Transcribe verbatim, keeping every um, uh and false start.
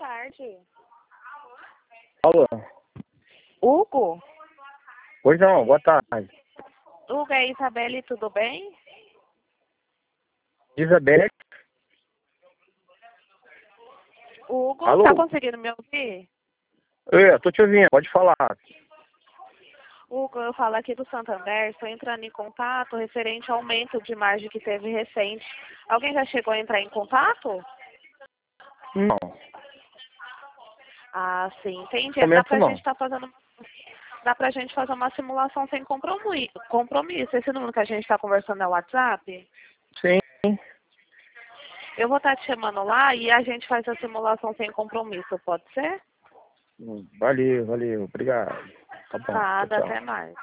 tarde. Alô? Hugo? Pois não, boa tarde. Hugo, é Isabelle, tudo bem? Isabelle? Hugo, Alô? tá conseguindo me ouvir? É, tô te ouvindo, pode falar. Hugo, eu falo aqui do Santander, estou entrando em contato referente ao aumento de margem que teve recente. Alguém já chegou a entrar em contato? Não, Ah, sim, entendi. Dá momento pra não. gente estar fazendo... Dá pra gente fazer uma simulação sem compromisso. compromisso. Esse número que a gente está conversando é o WhatsApp? Sim, Eu vou estar te chamando lá e a gente faz a simulação sem compromisso, pode ser? valeu, valeu, obrigado. Tá bom, Nada, tchau, tchau. até mais.